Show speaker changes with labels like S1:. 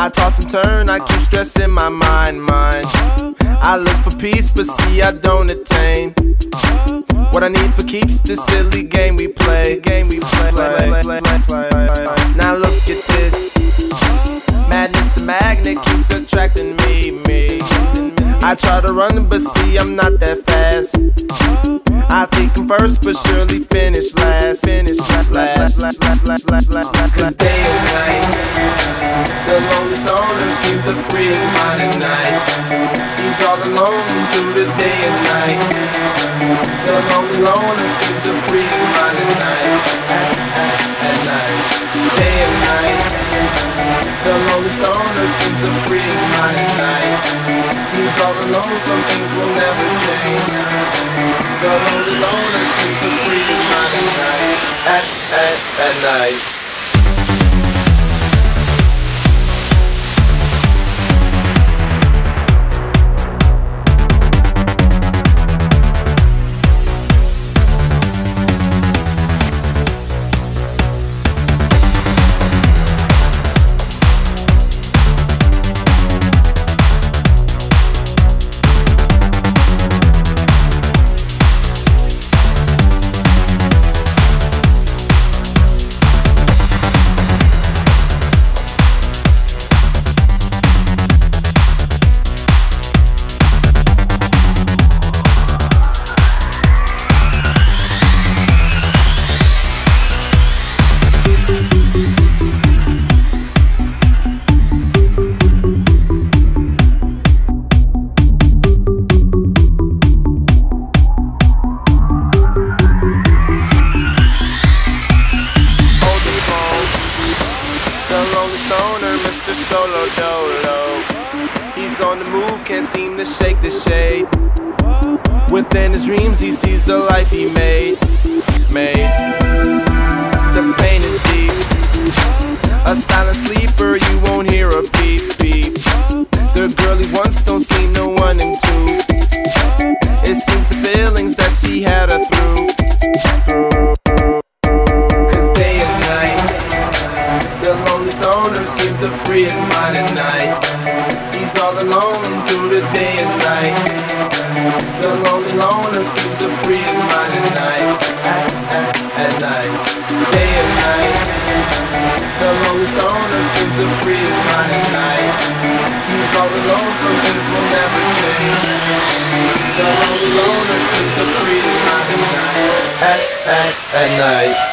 S1: I toss and turn, I keep stressing my mind. I look for peace, but see I don't attain what I need for keeps this silly game we play. Now look at this madness, the magnet keeps attracting me. I try to run, but see I'm not that fast. I think I'm first, but surely finish last. Cause day and night, the lonely stoner seems to free his mind at night. He's all alone through the day and night. The lonely loner seems to free his mind at night. At night, day and night, the lonely stoner seems to free his mind at night. He's all alone, some things will never change. The lonely loner seems to free his mind at night. At night. Mr. Solo Dolo, he's on the move, can't seem to shake the shade. Within his dreams he sees the life he made. The pain is deep, a silent sleeper, you won't hear a beep. The girl he wants don't see no one in two. It seems the feelings that she had her through. Cause day and night, the lonely stoner seems to free his mind at night. He's all alone through the day and night. The lonely loner seems to free his mind at night. At night, day and night, the lonely stoner seems to free his mind at night. He's all alone, some things will never change. The lonely loner seems to free his mind at night. At night.